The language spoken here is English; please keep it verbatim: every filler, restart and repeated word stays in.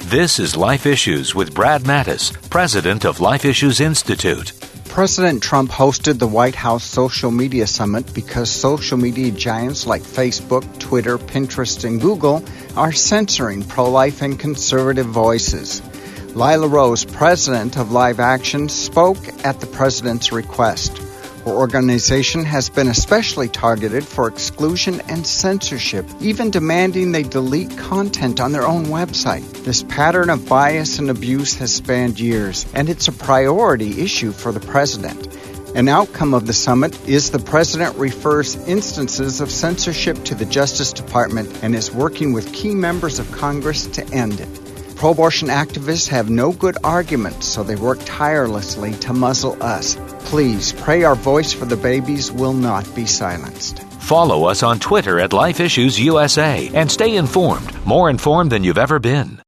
This is Life Issues with Brad Mattis, president of Life Issues Institute. President Trump hosted the White House Social Media Summit because social media giants like Facebook, Twitter, Pinterest, and Google are censoring pro-life and conservative voices. Lila Rose, president of Live Action, spoke at the president's request. Her organization has been especially targeted for exclusion and censorship, even demanding they delete content on their own website. This pattern of bias and abuse has spanned years, and it's a priority issue for the president. An outcome of the summit is the president refers instances of censorship to the Justice Department and is working with key members of Congress to end it. Pro-abortion activists have no good arguments, so they work tirelessly to muzzle us. Please pray our voice for the babies will not be silenced. Follow us on Twitter at Life Issues U S A and stay informed, more informed than you've ever been.